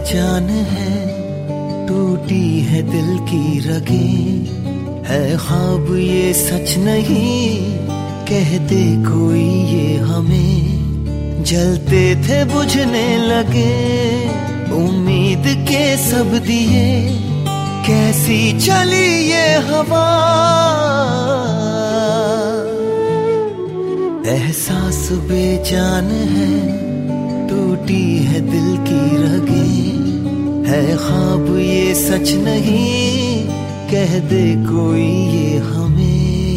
बेजान है, टूटी है दिल की रगें, है ख्वाब ये सच नहीं, कह दे कोई ये हमें। जलते थे बुझने लगे उम्मीद के सब दिए, कैसी चली ये हवा। एहसास बेजान है, टूटी है दिल की रगें, है ख्वाब ये सच नहीं, कह दे कोई ये हमें।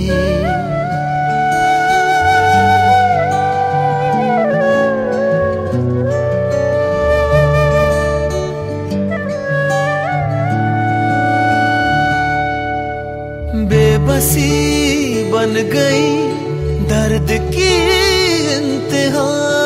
बेबसी बन गई दर्द की इंतहा,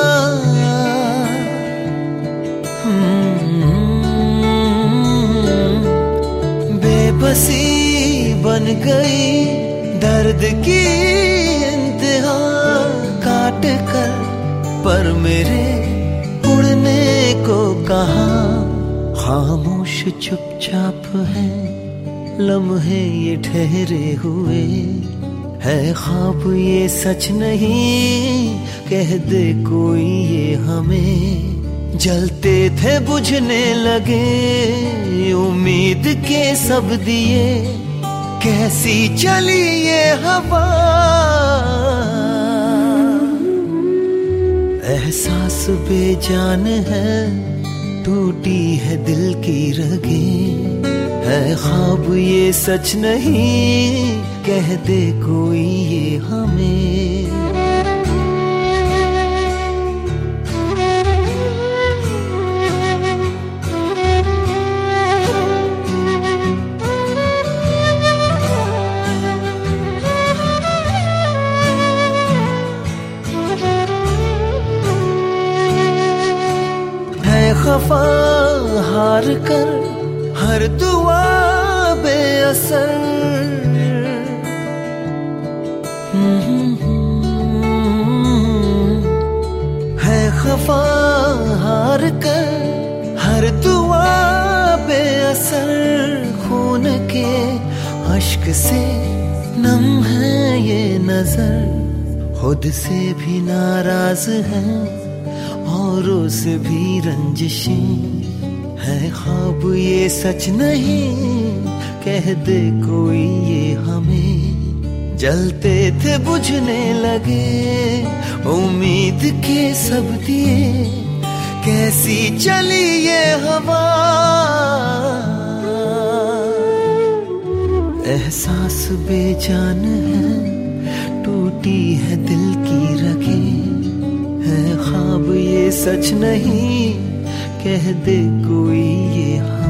बेबसी बन गई दर्द की इंतहा। काट कर पर मेरे उड़ने को कहा, खामोश चुपचाप है लम्हे ये ठहरे हुए, है ख्वाब ये सच नहीं, कह दे कोई ये हमें। जलते थे बुझने लगे उम्मीद के सब दिए, कैसी चली ये हवा। एहसास बेजान है, टूटी है दिल की रगें, है ख्वाब ये सच नहीं, कह दे कोई ये हमें। है खफा हार कर हर दुआ बेअसर, है खफा हार कर हर दुआ बेअसर। खून के अश्क से नम है ये नजर, खुद से भी नाराज है औरों से भी रंजिशें, है ख्वाब ये सच नहीं, कह दे कोई ये हमें। जलते थे बुझने लगे उम्मीद के सब दिए, कैसी चली ये हवा। एहसास बेजान है, टूटी है दिल की रगें, है ख्वाब ये सच नहीं, कह दे कोई ये